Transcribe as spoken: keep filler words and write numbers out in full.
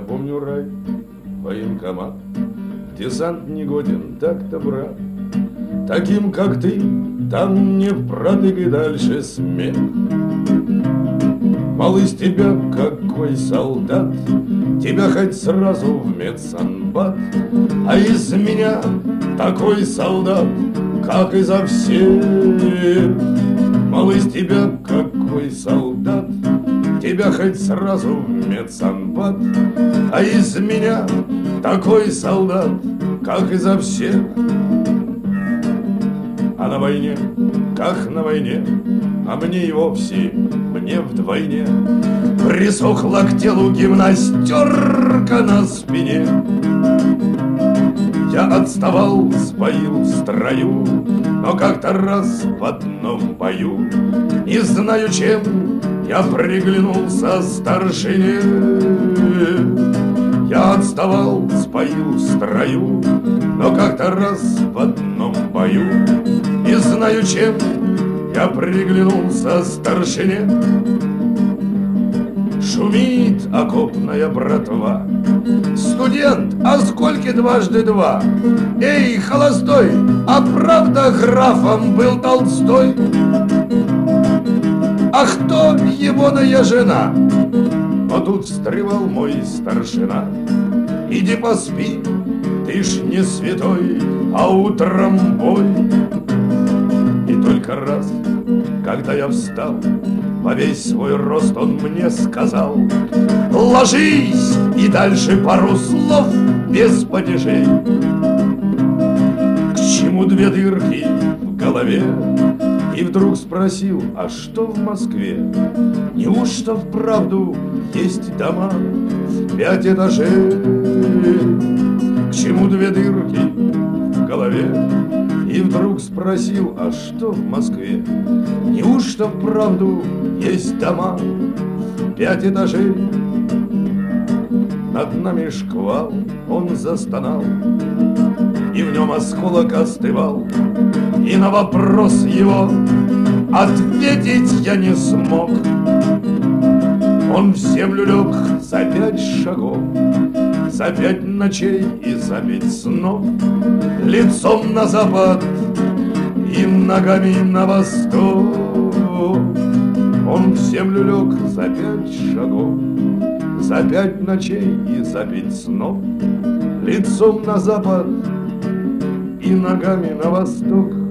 помню рай, военкомат, десант негоден, так-то, брат. Таким, как ты, там не впрытык дальше смех. Мол, из тебя какой солдат, тебя хоть сразу в медсанбат. А из меня такой солдат, как изо всех. Мол, из тебя какой солдат, тебя хоть сразу в медсанбат. А из меня такой солдат, как изо всех. А на войне, как на войне, а мне и вовсе, мне вдвойне присохла к телу гимнастерка на спине. Я отставал, сбоил в строю, но как-то раз в одном бою, не знаю чем, я приглянулся старшине. Я отставал, сбоил в строю, но как-то раз в одном бою, не знаю чем, я приглянулся старшине. Шумит окопная братва. Студент, а сколько дважды два? Эй, холостой, а правда графом был Толстой? А кто егоная жена? Но тут встревал мой старшина. Иди поспи, ты ж не святой, а утром бой. И только раз, когда я встал, во весь свой рост он мне сказал: ложись, и дальше пару слов без падежей. К чему две дырки в голове? И вдруг спросил: а что в Москве? Неужто вправду есть дома в пять этажей? К чему две дырки в голове? И вдруг спросил: а что в Москве? Неужто вправду есть дома в пять этажей? Над нами шквал, он застонал, и в нем осколок остывал. И на вопрос его ответить я не смог. Он в землю лег за пять шагов, за пять ночей и за пять снов, лицом на запад и ногами на восток. Он в землю лег за пять шагов, за пять ночей и за пять снов, лицом на запад и ногами на восток.